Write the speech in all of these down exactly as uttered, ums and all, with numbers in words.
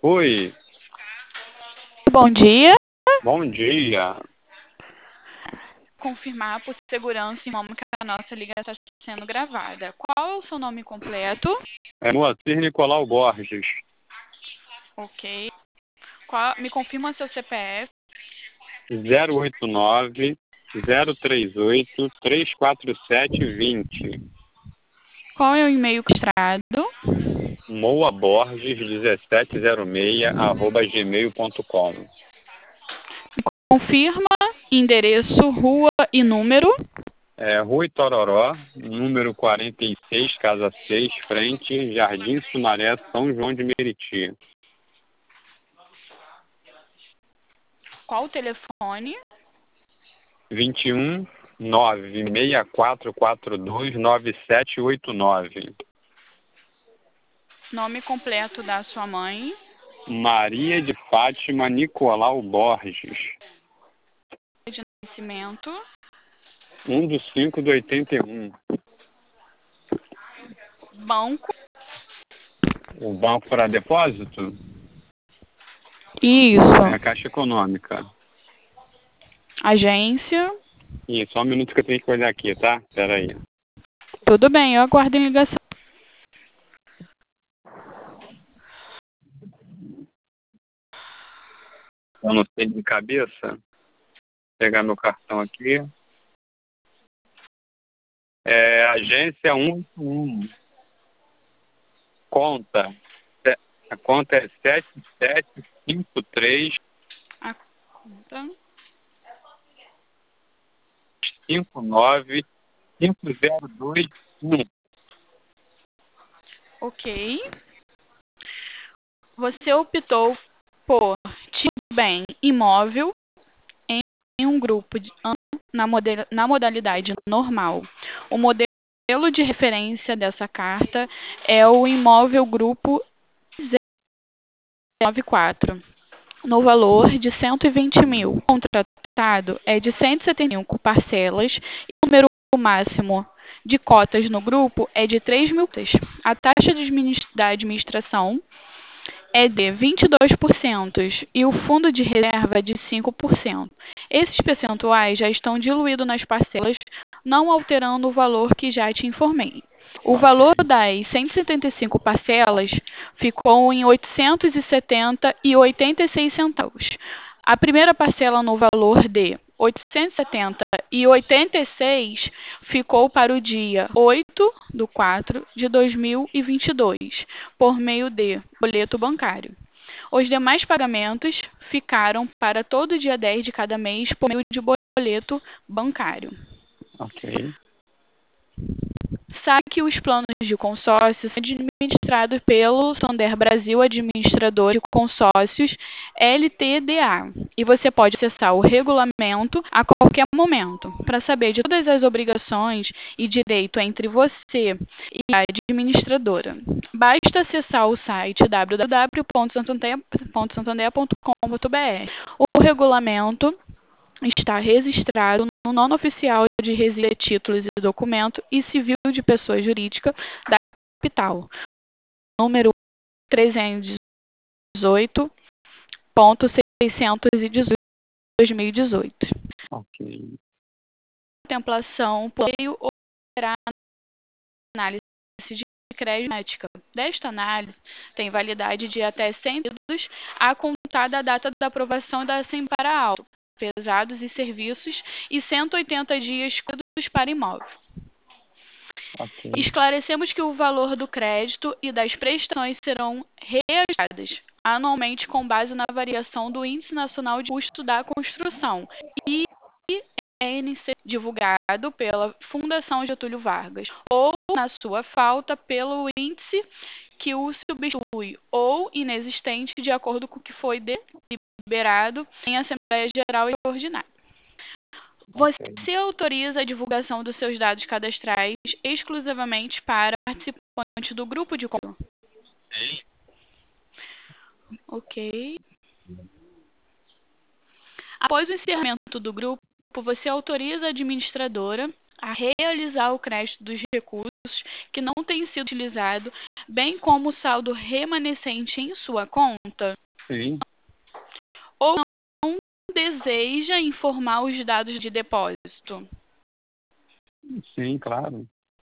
Oi, Bom dia. bom dia. Confirmar por segurança em nome que a nossa ligação está sendo gravada. Qual é o seu nome completo? É Moacir Nicolau Borges. Ok. Qual, me confirma seu C P F. zero oito nove, zero três oito, três quatro sete, vinte. Qual é o e-mail registrado? moaborges mil setecentos e seis, arroba gmail ponto com. Confirma endereço, rua e número. É Rua Itororó, número quarenta e seis, casa seis, frente, Jardim Sumaré, São João de Meriti. Qual o telefone? vinte e um, nove seis quatro quatro dois, nove sete oito nove. Nome completo da sua mãe. Maria de Fátima Nicolau Borges. De nascimento. um de cinco de oitenta e um. Banco. O banco para depósito? Isso. É a Caixa Econômica. Agência. E só um minuto que eu tenho que olhar aqui, tá? Espera aí. Tudo bem, eu aguardo em ligação. Eu não sei de cabeça. Vou pegar meu cartão aqui. É agência cento e oitenta e um. Conta. A conta é sete sete cinco três, A conta. cinco nove, cinco zero dois um. Ok. Você optou por tipo bem imóvel em um grupo de, na, model, na modalidade normal. O modelo de referência dessa carta é o imóvel grupo zero nove quatro, no valor de cento e vinte mil. O contratado é de cento e setenta e cinco parcelas e o número máximo de cotas no grupo é de três mil. A taxa da administração é de vinte e dois por cento e o fundo de reserva é de cinco por cento. Esses percentuais já estão diluídos nas parcelas, não alterando o valor que já te informei. O valor das cento e setenta e cinco parcelas ficou em oitocentos e setenta reais e oitenta e seis centavos. A primeira parcela no valor de oitocentos e setenta reais e oitenta e seis centavos ficou para o dia oito de quatro de dois mil e vinte e dois, por meio de boleto bancário. Os demais pagamentos ficaram para todo dia dez de cada mês por meio de boleto bancário. Ok. Sabe que os planos de consórcio são administrados pelo Santander Brasil Administrador de Consórcios L T D A. E você pode acessar o regulamento a qualquer momento para saber de todas as obrigações e direito entre você e a administradora. Basta acessar o site w w w ponto santander ponto com ponto b r. O regulamento está registrado no nono oficial de registro de títulos e documentos e civil de pessoa jurídica da capital, número trezentos e dezoito ponto seiscentos e dezoito de dois mil e dezoito. Ok. Contemplação por meio operará análise de crédito médica. Desta análise tem validade de até cem dias a contar da data da aprovação da Assembleia para auto, pesados e serviços e cento e oitenta dias para imóvel. Ok. Esclarecemos que o valor do crédito e das prestações serão reajustadas anualmente com base na variação do Índice Nacional de Custo da Construção e I N C, divulgado pela Fundação Getúlio Vargas, ou, na sua falta, pelo índice que o substitui, ou inexistente, de acordo com o que foi deliberado em Assembleia Geral e Ordinária. Você autoriza a divulgação dos seus dados cadastrais exclusivamente para participantes do grupo de compra? Ok. Após o encerramento do grupo, você autoriza a administradora a realizar o crédito dos recursos que não têm sido utilizados bem como o saldo remanescente em sua conta? Sim, Ou não deseja informar os dados de depósito? sim, claro.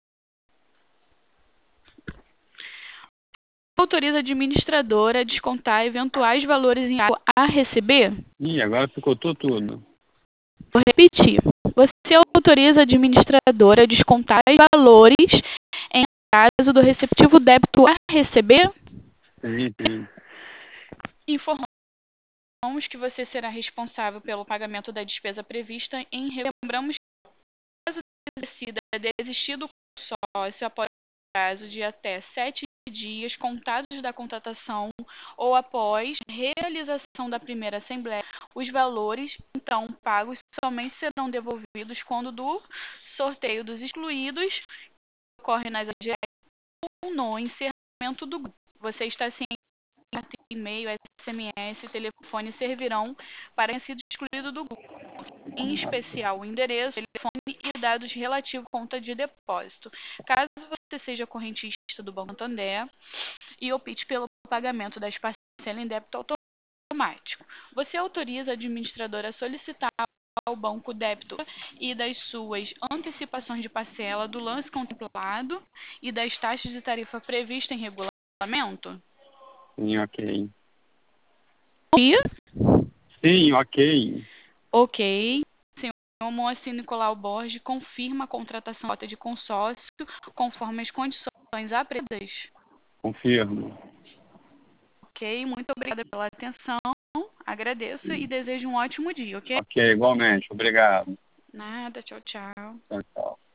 Autoriza a administradora a descontar eventuais valores em água a receber? Ih, agora ficou tudo, tudo. Vou repetir. Você autoriza a administradora a descontar os valores em caso do receptivo débito a receber? Sim, sim. Informamos que você será responsável pelo pagamento da despesa prevista em lembramos que caso decida desistir do consórcio após o prazo de até sete dias contados da contratação ou após realização da primeira assembleia, os valores então pagos somente serão devolvidos quando do sorteio dos excluídos que ocorre nas A G S ou no encerramento do grupo. Você está ciente que e-mail, S M S e telefone servirão para quem tenha sido excluído do grupo, em especial o endereço, telefone e dados relativos à conta de depósito. Caso você seja correntista do Banco Santander e opte pelo pagamento das parcelas em débito automático, você autoriza a administradora a solicitar ao banco o débito e das suas antecipações de parcela do lance contemplado e das taxas de tarifa previstas em regulamento? Sim, ok. E, Sim, ok. ok. O Moacir Nicolau Borges confirma a contratação da cota de consórcio conforme as condições apresentadas. Confirmo. Ok, muito obrigada pela atenção, agradeço e desejo um ótimo dia, ok? Ok, igualmente. Obrigado. Nada, tchau, tchau. Tchau, tchau.